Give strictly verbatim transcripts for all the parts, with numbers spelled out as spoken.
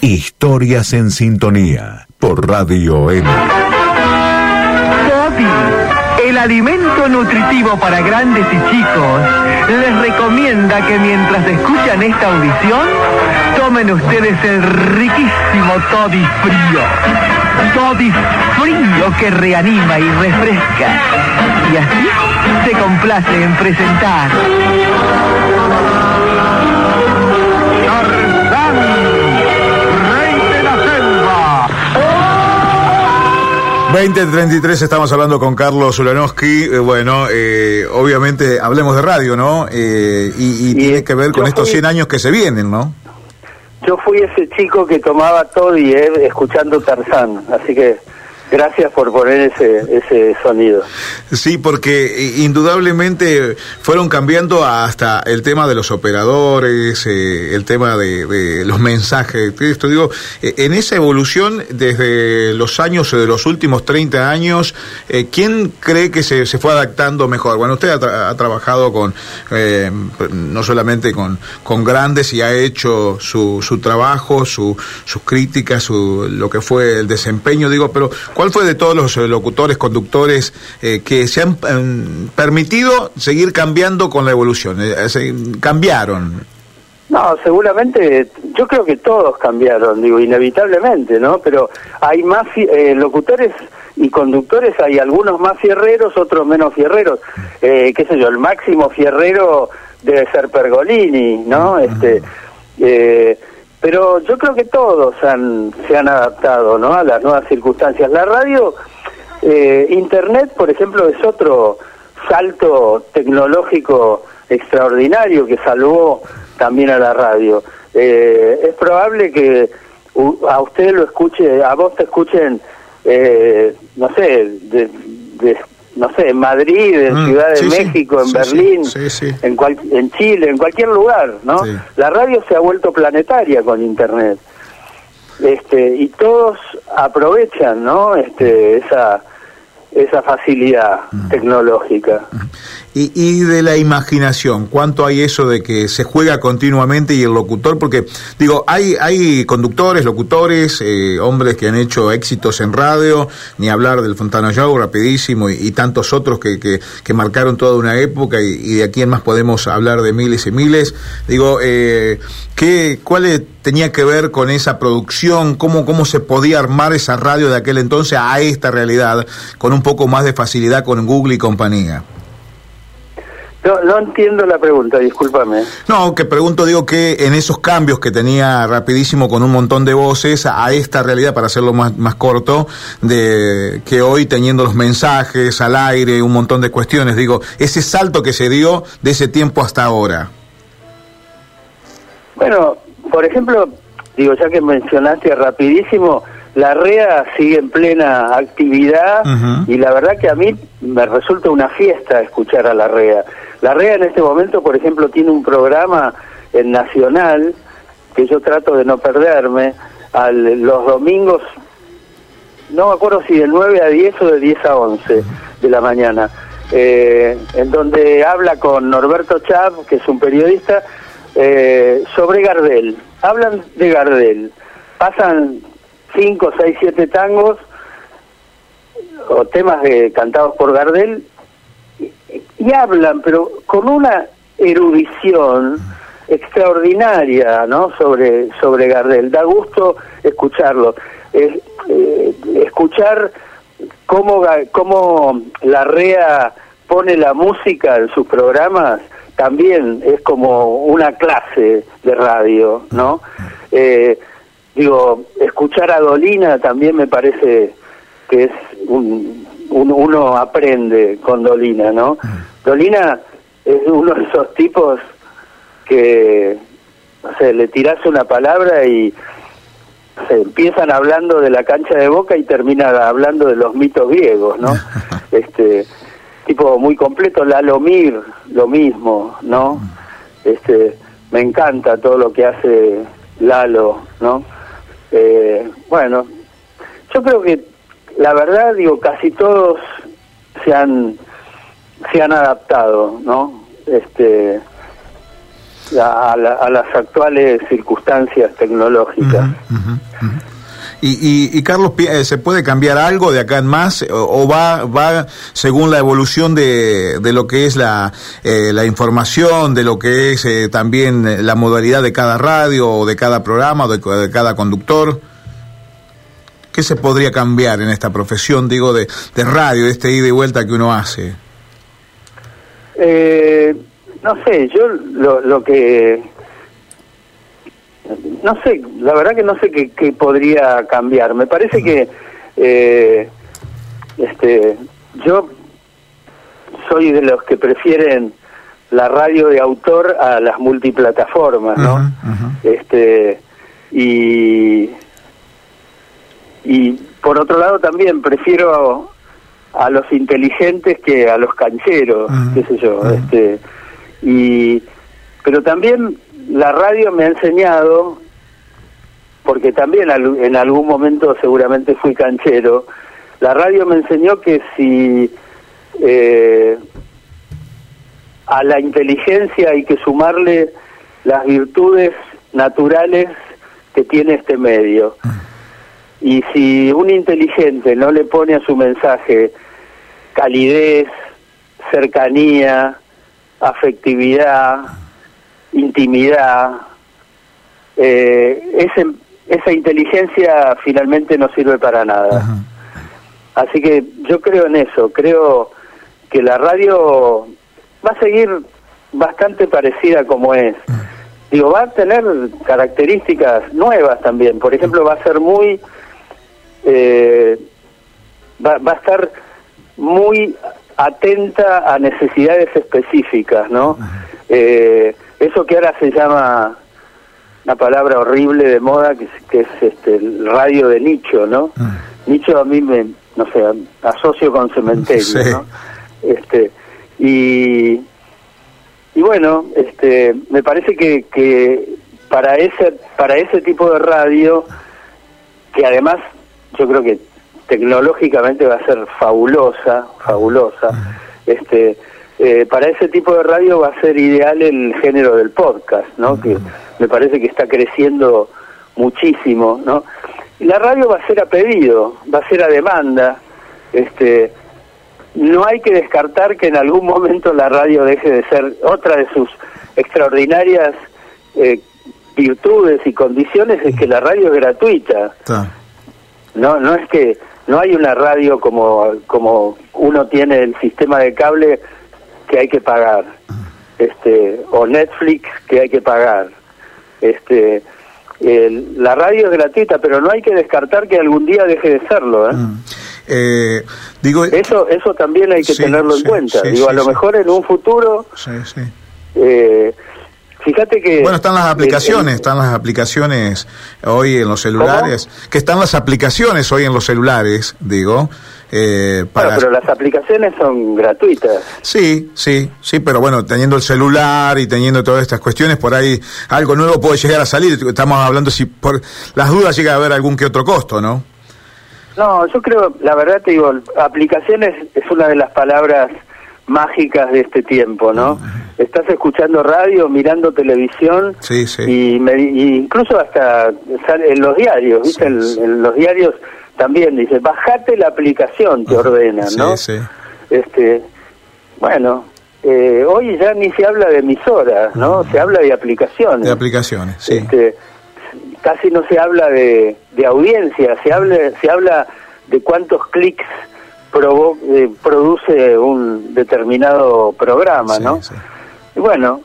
Historias en Sintonía por Radio M. Toddy, el alimento nutritivo para grandes y chicos, les recomienda que mientras escuchan esta audición, tomen ustedes el riquísimo Toddy frío. Toddy frío que reanima y refresca. Y así se complace en presentar Tarzán, rey de la selva. veinte treinta y tres, estamos hablando con Carlos Ulanowski. Eh, bueno, eh, obviamente hablemos de radio, ¿no? Eh, y, y, y tiene que ver con estos fui... cien años que se vienen, ¿no? Yo fui ese chico que tomaba Toddy, eh, escuchando Tarzán, así que gracias por poner ese ese sonido. Sí, porque indudablemente fueron cambiando hasta el tema de los operadores, eh, el tema de, de los mensajes. Esto digo, en esa evolución desde los años, de los últimos treinta años, eh, ¿quién cree que se, se fue adaptando mejor? Bueno, usted ha, tra- ha trabajado con, eh, no solamente con, con grandes, y ha hecho su, su trabajo, su, sus críticas, su, lo que fue el desempeño, digo, pero ¿cuál fue de todos los locutores, conductores eh, que se han eh, permitido seguir cambiando con la evolución? Eh, se, ¿Cambiaron? No, seguramente, yo creo que todos cambiaron, digo, inevitablemente, ¿no? Pero hay más eh, locutores y conductores, hay algunos más fierreros, otros menos fierreros. Eh, qué sé yo, el máximo fierrero debe ser Pergolini, ¿no? Uh-huh. Este... Eh, Pero yo creo que todos han, se han adaptado, ¿no?, a las nuevas circunstancias. La radio, eh, Internet, por ejemplo, es otro salto tecnológico extraordinario que salvó también a la radio. Eh, es probable que uh, a usted lo escuche, a vos te escuchen, eh, no sé, de, de, no sé, en Madrid, en mm, Ciudad de sí, México, sí, en sí, Berlín, sí, sí. En, cual, en Chile, en cualquier lugar, ¿no? Sí. La radio se ha vuelto planetaria con Internet. Este, y todos aprovechan, ¿no?, Este, esa esa facilidad mm. tecnológica. Y, y de la imaginación, ¿cuánto hay eso de que se juega continuamente y el locutor? Porque, digo, hay hay conductores, locutores, eh, hombres que han hecho éxitos en radio, ni hablar del Fontana Show, Rapidísimo, y, y tantos otros que, que, que marcaron toda una época, y, y de aquí en más podemos hablar de miles y miles. Digo, eh, ¿qué, ¿cuál tenía que ver con esa producción? ¿Cómo, cómo se podía armar esa radio de aquel entonces a esta realidad, con un poco más de facilidad con Google y compañía? No, no entiendo la pregunta, discúlpame. No, que pregunto, digo, que en esos cambios que tenía Rapidísimo con un montón de voces a esta realidad, para hacerlo más, más corto, de que hoy teniendo los mensajes al aire, un montón de cuestiones, digo, ese salto que se dio de ese tiempo hasta ahora. Bueno, por ejemplo, digo, ya que mencionaste Rapidísimo, la REA sigue en plena actividad, uh-huh. y la verdad que a mí me resulta una fiesta escuchar a la REA. La REA en este momento, por ejemplo, tiene un programa en Nacional que yo trato de no perderme, al, los domingos, no me acuerdo si de nueve a diez o de diez a once de la mañana, eh, en donde habla con Norberto Chap, que es un periodista, eh, sobre Gardel. Hablan de Gardel, pasan cinco, seis, siete tangos o temas de, cantados por Gardel, y, y hablan, pero con una erudición extraordinaria, ¿no?, sobre sobre Gardel. Da gusto escucharlo, eh, eh, escuchar cómo cómo la REA pone la música en sus programas. También es como una clase de radio, ¿no? Eh, Digo, escuchar a Dolina también me parece que es un, un uno aprende con Dolina, ¿no? Dolina es uno de esos tipos que, no sé, le tirás una palabra y se empiezan hablando de la cancha de Boca y terminan hablando de los mitos griegos, ¿no? Este tipo muy completo. Lalomir, lo mismo, ¿no? Este, me encanta todo lo que hace Lalo, ¿no? Eh, bueno, yo creo que la verdad, digo, casi todos se han se han adaptado, ¿no? Este a, a, la, a las actuales circunstancias tecnológicas. Uh-huh, uh-huh, uh-huh. Y, y, y Carlos, ¿se puede cambiar algo de acá en más o, o va va según la evolución de, de lo que es la eh, la información, de lo que es eh, también la modalidad de cada radio o de cada programa o de, de cada conductor? ¿Qué se podría cambiar en esta profesión, digo, de, de radio, de este ida y vuelta que uno hace? Eh, no sé, yo lo, lo que... No sé, la verdad que no sé qué, qué podría cambiar. Me parece que eh, este, yo soy de los que prefieren la radio de autor a las multiplataformas, ¿no? Uh-huh, uh-huh. Este, y, y por otro lado también prefiero a, a los inteligentes que a los cancheros, uh-huh, qué sé yo. Uh-huh. Este, y, pero también la radio me ha enseñado, porque también en algún momento seguramente fui canchero, la radio me enseñó que si eh, a la inteligencia hay que sumarle las virtudes naturales que tiene este medio. Y si un inteligente no le pone a su mensaje calidez, cercanía, afectividad, intimidad, eh, ese, esa inteligencia finalmente no sirve para nada. Uh-huh. Así que yo creo en eso, creo que la radio va a seguir bastante parecida como es. Uh-huh. Digo, va a tener características nuevas también, por ejemplo, va a ser muy, eh, va, va a estar muy atenta a necesidades específicas, ¿no? Uh-huh. Eh, eso que ahora se llama una palabra horrible de moda, que es, que es este el radio de nicho, ¿no? Mm. Nicho a mí me, no sé, asocio con cementerio, sí, ¿no? Este, y y bueno, este, me parece que, que para ese para ese tipo de radio, que además yo creo que tecnológicamente va a ser fabulosa, fabulosa, mm. este Eh, para ese tipo de radio va a ser ideal el género del podcast, ¿no? Uh-huh. Que me parece que está creciendo muchísimo, ¿no? Y la radio va a ser a pedido, va a ser a demanda. Este, no hay que descartar que en algún momento la radio deje de ser otra de sus extraordinarias eh, virtudes y condiciones, es que la radio es gratuita. Uh-huh. No, no es que no hay una radio como como uno tiene el sistema de cable que hay que pagar, este, o Netflix que hay que pagar. Este, el, la radio es gratuita, pero no hay que descartar que algún día deje de serlo, ¿eh? Mm. Eh, digo, eso, eso también hay que sí, tenerlo en sí, cuenta. Sí, digo, sí, a lo sí. mejor en un futuro. Sí, sí. Eh, Fíjate que... Bueno, están las aplicaciones, el, el, están las aplicaciones hoy en los celulares, ¿cómo? Que están las aplicaciones hoy en los celulares, digo. Eh, para... Bueno, pero las aplicaciones son gratuitas. Sí, sí, sí, pero bueno, teniendo el celular y teniendo todas estas cuestiones, por ahí algo nuevo puede llegar a salir. Estamos hablando si por las dudas llega a haber algún que otro costo, ¿no? No, yo creo, la verdad te digo, aplicaciones es una de las palabras mágicas de este tiempo, ¿no? Uh-huh. Estás escuchando radio, mirando televisión, sí, sí. Y, me, y incluso hasta sale en los diarios, ¿viste? Sí, en, sí. en los diarios también dice, bajate la aplicación, te uh-huh. ordenan, ¿no? Sí, sí. Este, bueno, eh, hoy ya ni se habla de emisoras, ¿no? Uh-huh. Se habla de aplicaciones. De aplicaciones, sí. Este, casi no se habla de, de audiencia, se habla, se habla de cuántos clics Provo eh, produce un determinado programa, sí, ¿no? Sí. Y bueno,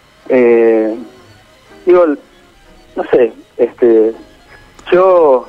eh, digo, no sé, este, yo,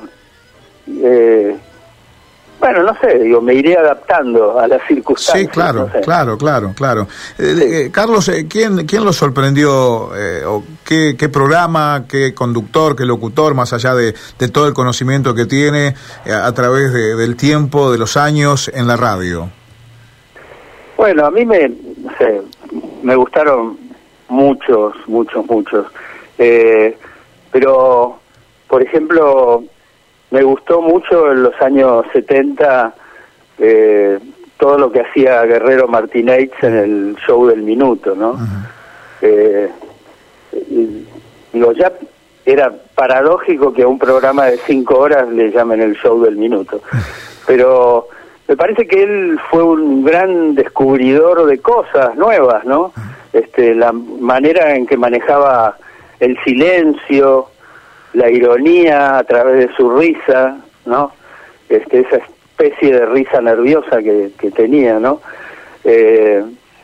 eh, bueno, no sé, digo, me iré adaptando a las circunstancias. Sí, claro, no sé. claro, claro, claro. Eh, sí. eh, Carlos, eh, ¿quién, quién lo sorprendió? Eh, o qué, ¿Qué programa, qué conductor, qué locutor, más allá de, de todo el conocimiento que tiene eh, a través de, del tiempo, de los años en la radio? Bueno, a mí me, no sé, me gustaron muchos, muchos, muchos. Eh, pero, por ejemplo... Me gustó mucho en los años setenta eh, todo lo que hacía Guerrero Martínez en el show del minuto, ¿no? Uh-huh. eh, eh, digo, ya era paradójico que a un programa de cinco horas le llamen el show del minuto, pero me parece que él fue un gran descubridor de cosas nuevas, ¿no? Este, la manera en que manejaba el silencio, la ironía a través de su risa, ¿no? Este, esa especie de risa nerviosa que, que tenía, ¿no? Eh,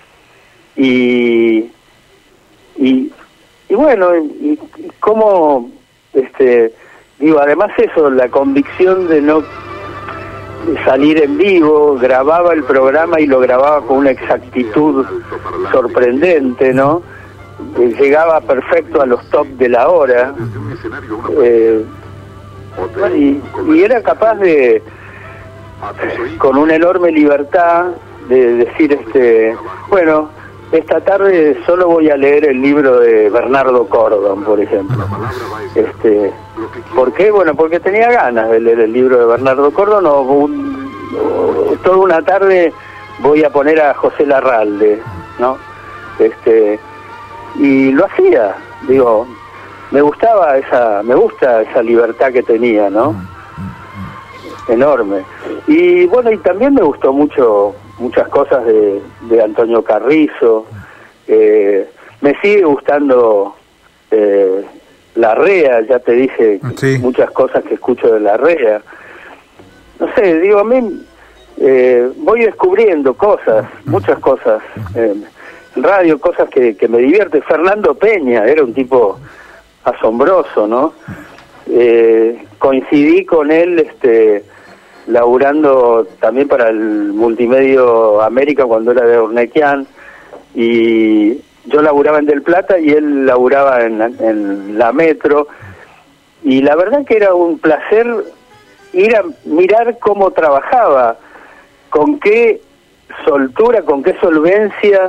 y, y y bueno, y, y cómo, este, digo, además eso, la convicción de no salir en vivo, grababa el programa y lo grababa con una exactitud sorprendente, ¿no? Eh, llegaba perfecto a los top de la hora, eh, y, y era capaz de, con una enorme libertad, de decir, este, bueno, esta tarde solo voy a leer el libro de Bernardo Cordon, por ejemplo. Este, ¿por qué? Bueno, porque tenía ganas de leer el libro de Bernardo Cordon, o, un, o toda una tarde voy a poner a José Larralde, ¿no? Este, y lo hacía, digo, me gustaba esa, me gusta esa libertad que tenía, ¿no? Enorme. Y bueno, y también me gustó mucho muchas cosas de, de Antonio Carrizo, eh, me sigue gustando eh, Larrea, ya te dije sí. muchas cosas que escucho de Larrea, no sé, digo, a mí eh, voy descubriendo cosas, muchas cosas, eh, en radio, cosas que, que me divierte. Fernando Peña era un tipo asombroso, ¿no? Eh, coincidí con él, este, laburando también para el Multimedio América cuando era de Urnequian, y yo laburaba en Del Plata y él laburaba en, en la Metro, y la verdad que era un placer ir a mirar cómo trabajaba, con qué soltura, con qué solvencia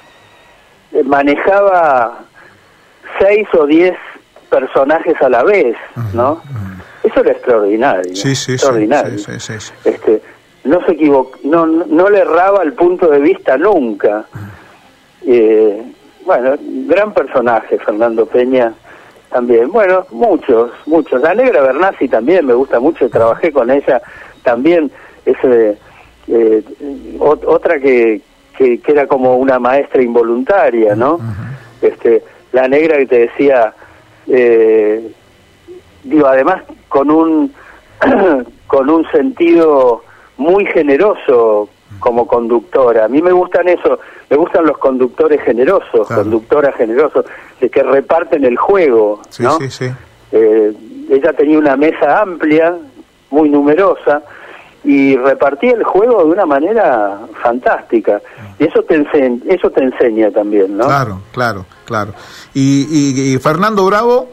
manejaba seis o diez personajes a la vez, ¿no? Eso era extraordinario, sí, sí, extraordinario. Sí, sí, sí, sí. Este, no se equivocó, no, no le erraba el punto de vista nunca. Eh, bueno, gran personaje, Fernando Peña también. Bueno, muchos, muchos. La Negra Bernasi también me gusta mucho, trabajé con ella también. Ese, eh, otra que, que, que era como una maestra involuntaria, ¿no? Este, la Negra que te decía, eh, digo, además con un con un sentido muy generoso como conductora. A mí me gustan eso, me gustan los conductores generosos, claro. Conductoras generosos, de que reparten el juego, sí, ¿no? Sí, sí. Eh, ella tenía una mesa amplia, muy numerosa, y repartía el juego de una manera fantástica. Y eso te enseña, eso te enseña también, ¿no? Claro, claro, claro. ¿Y, y, y Fernando Bravo?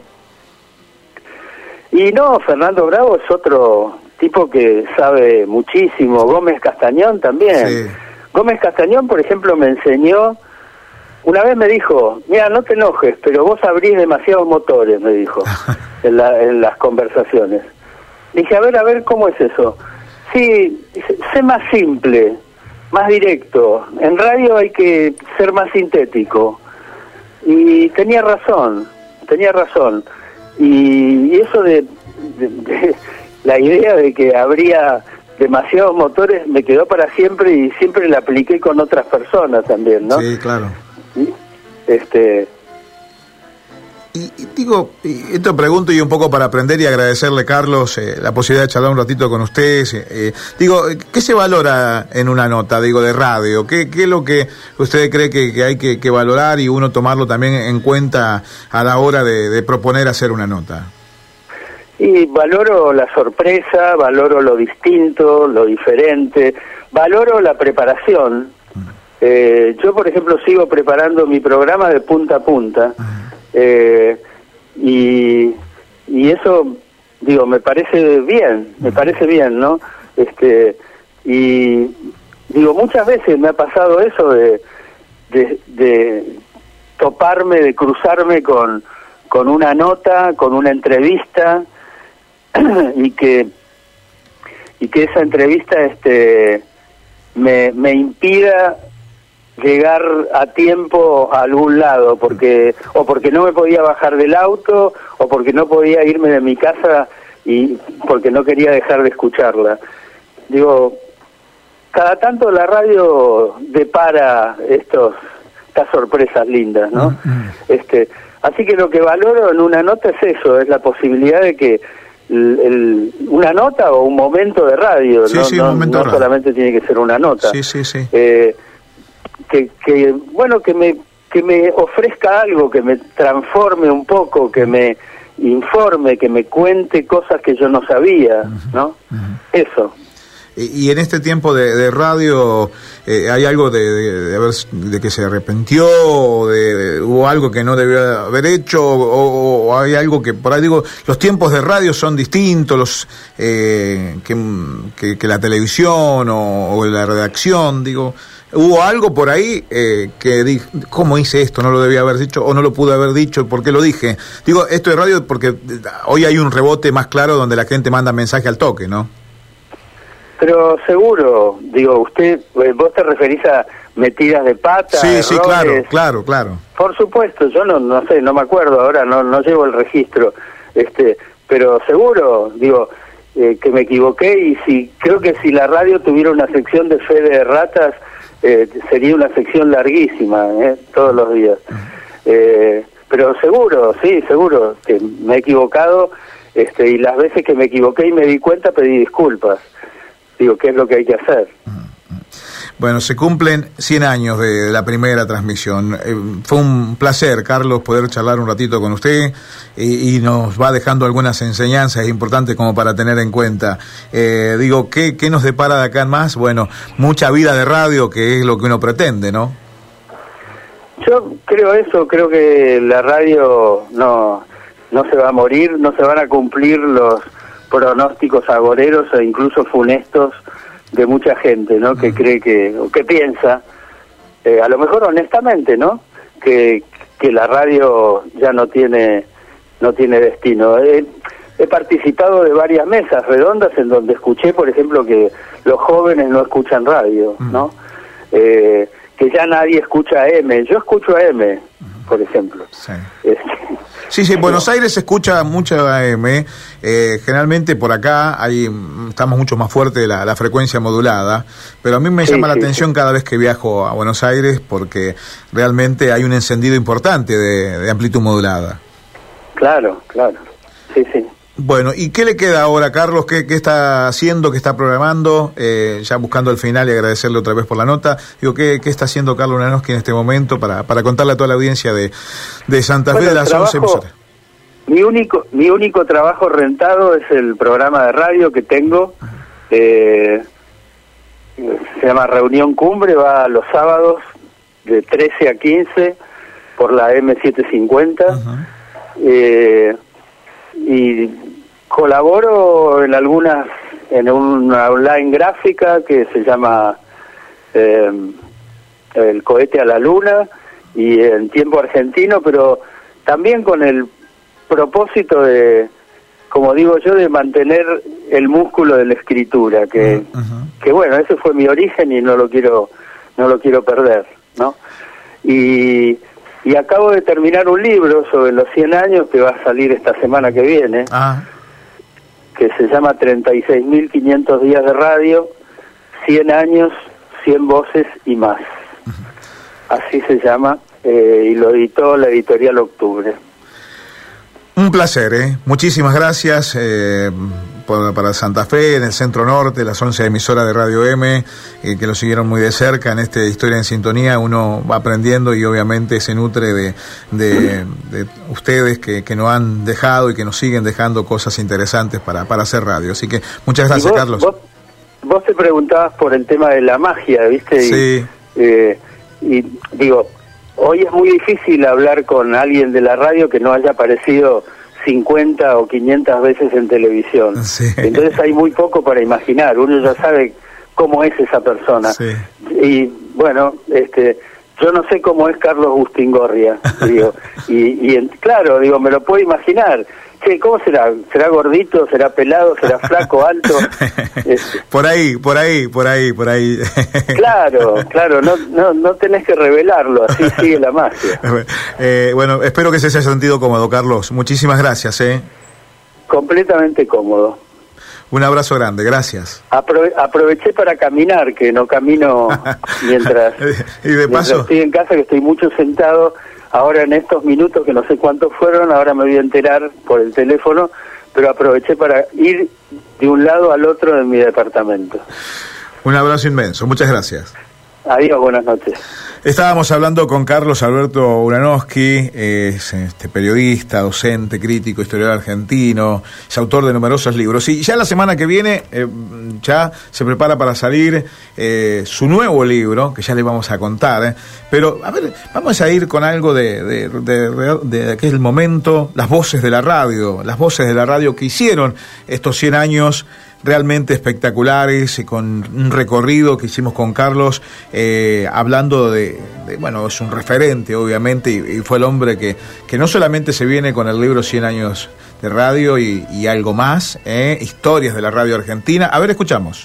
Y no, Fernando Bravo es otro tipo que sabe muchísimo. Gómez Castañón también. Sí. Gómez Castañón, por ejemplo, me enseñó, una vez me dijo, mira, no te enojes, pero vos abrís demasiados motores, me dijo, en, la, en las conversaciones. Dije, a ver, a ver, ¿cómo es eso? Sí, sé más simple, más directo. En radio hay que ser más sintético. Y tenía razón, tenía razón. Y, y eso de, de, de la idea de que habría demasiados motores me quedó para siempre, y siempre la apliqué con otras personas también, ¿no? Sí, claro. Y, este... Y, y digo, y esto pregunto y un poco para aprender y agradecerle, Carlos, eh, la posibilidad de charlar un ratito con ustedes. Eh, digo, ¿qué se valora en una nota, digo, de radio? ¿Qué, qué es lo que usted cree que, que hay que, que valorar y uno tomarlo también en cuenta a la hora de, de proponer hacer una nota? Y valoro la sorpresa, valoro lo distinto, lo diferente, valoro la preparación. Eh, yo, por ejemplo, sigo preparando mi programa de punta a punta. Eh, y, y eso, digo, me parece bien, me parece bien, ¿no? Este, y digo, muchas veces me ha pasado eso de, de, de toparme, de cruzarme con, con una nota, con una entrevista, y que y que esa entrevista este me, me impida llegar a tiempo a algún lado, porque o porque no me podía bajar del auto, o porque no podía irme de mi casa y porque no quería dejar de escucharla. Digo, cada tanto la radio depara estos estas sorpresas lindas, ¿no? Mm-hmm. Este, así que lo que valoro en una nota es eso, es la posibilidad de que el, el, una nota o un momento de radio, sí, no, sí, no, un momento no de radio. Solamente tiene que ser una nota. Sí, sí, sí. Eh, que, que, bueno, que me, que me ofrezca algo, que me transforme un poco, que me informe, que me cuente cosas que yo no sabía, ¿no? Uh-huh. Eso. Y, y en este tiempo de, de radio, eh, ¿hay algo de, de, de, haber, de que se arrepintió, o de, de, hubo algo que no debió haber hecho, o, o hay algo que, por ahí digo, los tiempos de radio son distintos los eh, que, que, que la televisión o, o la redacción, digo, ¿hubo algo por ahí eh, que dije, cómo hice esto, no lo debía haber dicho, o no lo pude haber dicho, por qué lo dije? Digo, esto de radio porque hoy hay un rebote más claro donde la gente manda mensaje al toque, ¿no? Pero seguro, digo, usted, vos te referís a metidas de pata, sí, errores. Sí, claro, claro, claro. Por supuesto, yo no no sé, no me acuerdo ahora, no no llevo el registro, este, pero seguro, digo, eh, que me equivoqué, y si creo que si la radio tuviera una sección de fe de ratas, eh, sería una sección larguísima, eh, todos los días. Eh, pero seguro, sí, seguro que me he equivocado, este, y las veces que me equivoqué y me di cuenta pedí disculpas. Digo, ¿qué es lo que hay que hacer? Bueno, se cumplen cien años de la primera transmisión. Eh, fue un placer, Carlos, poder charlar un ratito con usted y, y nos va dejando algunas enseñanzas importantes como para tener en cuenta. Eh, digo, ¿qué, ¿qué nos depara de acá en más? Bueno, mucha vida de radio, que es lo que uno pretende, ¿no? Yo creo eso, creo que la radio no, no se va a morir, no se van a cumplir los pronósticos agoreros e incluso funestos de mucha gente, ¿no? Que cree que, o que piensa, eh, a lo mejor honestamente, ¿no? Que, que la radio ya no tiene, no tiene destino. He, he participado de varias mesas redondas en donde escuché, por ejemplo, que los jóvenes no escuchan radio, ¿no? Eh, que ya nadie escucha A M. Yo escucho A M, por ejemplo. Sí. Este, Sí, sí, en Buenos Aires se escucha mucho A M, eh, generalmente por acá hay, estamos mucho más fuerte la, la frecuencia modulada, pero a mí me sí, llama sí, la atención sí. cada vez que viajo a Buenos Aires porque realmente hay un encendido importante de, de amplitud modulada. Claro, claro, sí, sí. Bueno, ¿y qué le queda ahora, Carlos? ¿Qué, qué está haciendo, qué está programando? Eh, ya buscando el final y agradecerle otra vez por la nota. Digo, ¿qué, qué está haciendo Carlos Ulanowski en este momento para, para contarle a toda la audiencia de, de Santa bueno, Fe de las trabajo, once emisoras? Mi único, mi único trabajo rentado es el programa de radio que tengo. Eh, se llama Reunión Cumbre, va los sábados de trece a quince por la M setecientos cincuenta. Uh-huh. Eh, y colaboro en algunas, en una online gráfica que se llama eh, El cohete a la luna, y en Tiempo Argentino, pero también con el propósito de, como digo yo, de mantener el músculo de la escritura, que, uh-huh. que bueno, ese fue mi origen y no lo quiero, no lo quiero perder, ¿no? Y Y acabo de terminar un libro sobre los cien años que va a salir esta semana que viene, ah. que se llama treinta y seis mil quinientos días de radio, cien años, cien voces y más. Uh-huh. Así se llama, eh, y lo editó la editorial Octubre. Un placer, ¿eh? Muchísimas gracias eh, por, para Santa Fe, en el Centro Norte, las once emisoras de Radio M, eh, que lo siguieron muy de cerca en este Historia en Sintonía. Uno va aprendiendo y obviamente se nutre de, de, de ustedes que, que nos han dejado y que nos siguen dejando cosas interesantes para, para hacer radio. Así que muchas gracias, vos, Carlos. Vos, vos te preguntabas por el tema de la magia, ¿viste? Sí. Y, eh, y digo... Hoy es muy difícil hablar con alguien de la radio que no haya aparecido cincuenta o quinientas veces en televisión. Sí. Entonces hay muy poco para imaginar. Uno ya sabe cómo es esa persona. Sí. Y bueno, este, yo no sé cómo es Carlos Bustingorria. digo, y, y en, claro, digo, me lo puedo imaginar. che, ¿cómo será? ¿Será gordito? ¿Será pelado? ¿Será flaco? ¿Alto? Este, por ahí, por ahí, por ahí, por ahí. Claro, claro, no, no, no tenés que revelarlo, así sigue la magia. Eh, bueno, espero que se haya sentido cómodo, Carlos. Muchísimas gracias, ¿eh? Completamente cómodo. Un abrazo grande, gracias. Aprove aproveché para caminar, que no camino mientras, y de paso mientras estoy en casa, que estoy mucho sentado. Ahora en estos minutos, que no sé cuántos fueron, ahora me voy a enterar por el teléfono, pero aproveché para ir de un lado al otro de mi departamento. Un abrazo inmenso, muchas gracias. Adiós, buenas noches. Estábamos hablando con Carlos Alberto Ulanowski, es este, periodista, docente, crítico, historiador argentino, es autor de numerosos libros. Y ya la semana que viene eh, ya se prepara para salir eh, su nuevo libro, que ya le vamos a contar. Eh. Pero, a ver, vamos a ir con algo de, de, de, de, de aquel momento, las voces de la radio, las voces de la radio que hicieron estos cien años realmente espectaculares, y con un recorrido que hicimos con Carlos, eh, hablando de, de, bueno, es un referente obviamente, y, y fue el hombre que, que no solamente se viene con el libro cien años de radio y, y algo más, eh, historias de la radio argentina. A ver, escuchamos.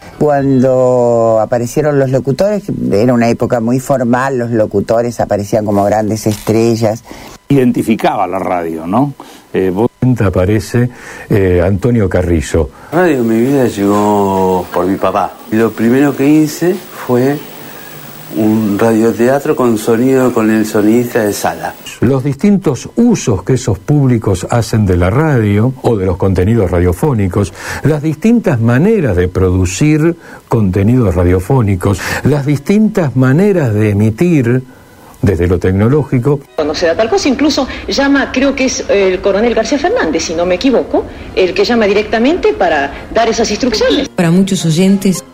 Cuando aparecieron los locutores, era una época muy formal, los locutores aparecían como grandes estrellas. Identificaba la radio, ¿no? Eh, vos aparece eh, Antonio Carrizo. La radio en mi vida llegó por mi papá. Y lo primero que hice fue un radioteatro con sonido, con el sonidista de sala. Los distintos usos que esos públicos hacen de la radio o de los contenidos radiofónicos, las distintas maneras de producir contenidos radiofónicos, las distintas maneras de emitir desde lo tecnológico. Cuando se da tal cosa, incluso llama, creo que es el coronel García Fernández, si no me equivoco, el que llama directamente para dar esas instrucciones. Para muchos oyentes.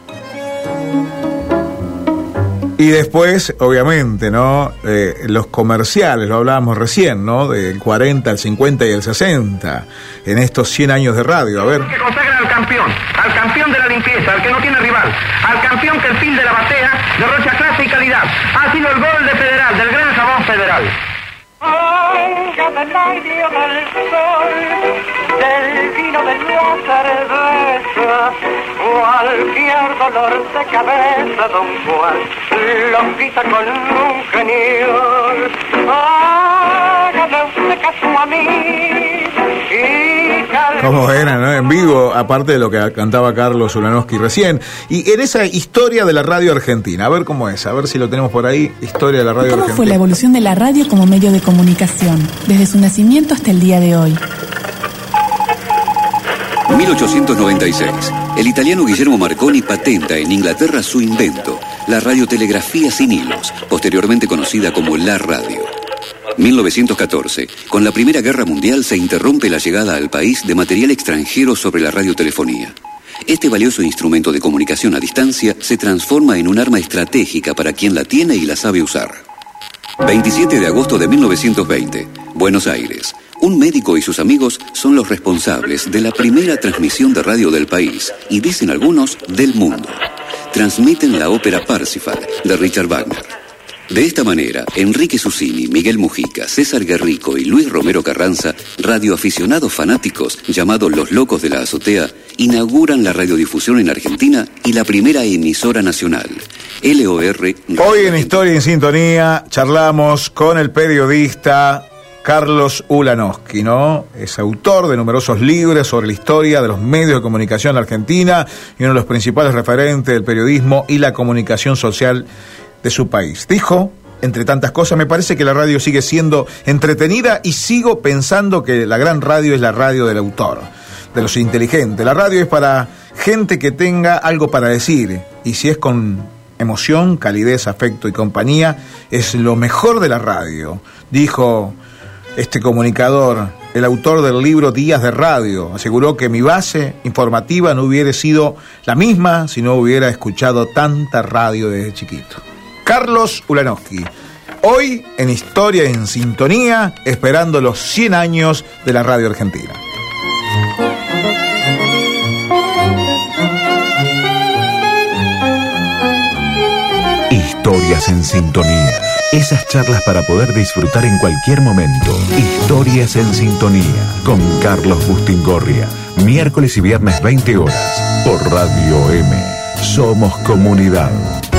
Y después, obviamente, ¿no? Eh, los comerciales, lo hablábamos recién, ¿no? Del cuarenta, al cincuenta y el sesenta, en estos cien años de radio. A ver. Que consagra al campeón, al campeón de la limpieza, al que no tiene rival, al campeón que el fin de la batea derrocha clase y calidad. Ha sido el gol de Federal, del gran jabón Federal. Oiga del aire del sol, del vino de la cerveza, cualquier dolor de cabeza, don Juan, lo quita con un genial. Hágale usted caso a mí. ¿Cómo era, no? En vivo, aparte de lo que cantaba Carlos Ulanowski recién. Y en esa historia de la radio argentina, a ver cómo es, a ver si lo tenemos por ahí, historia de la radio ¿Cómo argentina. ¿Cómo fue la evolución de la radio como medio de comunicación, desde su nacimiento hasta el día de hoy? mil ochocientos noventa y seis. El italiano Guillermo Marconi patenta en Inglaterra su invento, la radiotelegrafía sin hilos, posteriormente conocida como la radio. mil novecientos catorce. Con la Primera Guerra Mundial se interrumpe la llegada al país de material extranjero sobre la radiotelefonía. Este valioso instrumento de comunicación a distancia se transforma en un arma estratégica para quien la tiene y la sabe usar. veintisiete de agosto de mil novecientos veinte. Buenos Aires. Un médico y sus amigos son los responsables de la primera transmisión de radio del país, y dicen algunos, del mundo. Transmiten la ópera Parsifal, de Richard Wagner. De esta manera, Enrique Susini, Miguel Mujica, César Guerrico y Luis Romero Carranza, radioaficionados fanáticos llamados Los Locos de la Azotea, inauguran la radiodifusión en Argentina y la primera emisora nacional, L O R. Hoy en Historia en Sintonía charlamos con el periodista Carlos Ulanowski, ¿no? Es autor de numerosos libros sobre la historia de los medios de comunicación argentina y uno de los principales referentes del periodismo y la comunicación social de su país. Dijo, entre tantas cosas, me parece que la radio sigue siendo entretenida y sigo pensando que la gran radio es la radio del autor, de los inteligentes. La radio es para gente que tenga algo para decir, y si es con emoción, calidez, afecto y compañía, es lo mejor de la radio, dijo este comunicador, el autor del libro Días de Radio. Aseguró que mi base informativa no hubiera sido la misma si no hubiera escuchado tanta radio desde chiquito. Carlos Ulanowski, hoy en Historia en Sintonía, esperando los cien años de la radio argentina. Historias en Sintonía. Esas charlas para poder disfrutar en cualquier momento. Historias en Sintonía con Carlos Bustingorria. Miércoles y viernes veinte horas por Radio M. Somos comunidad.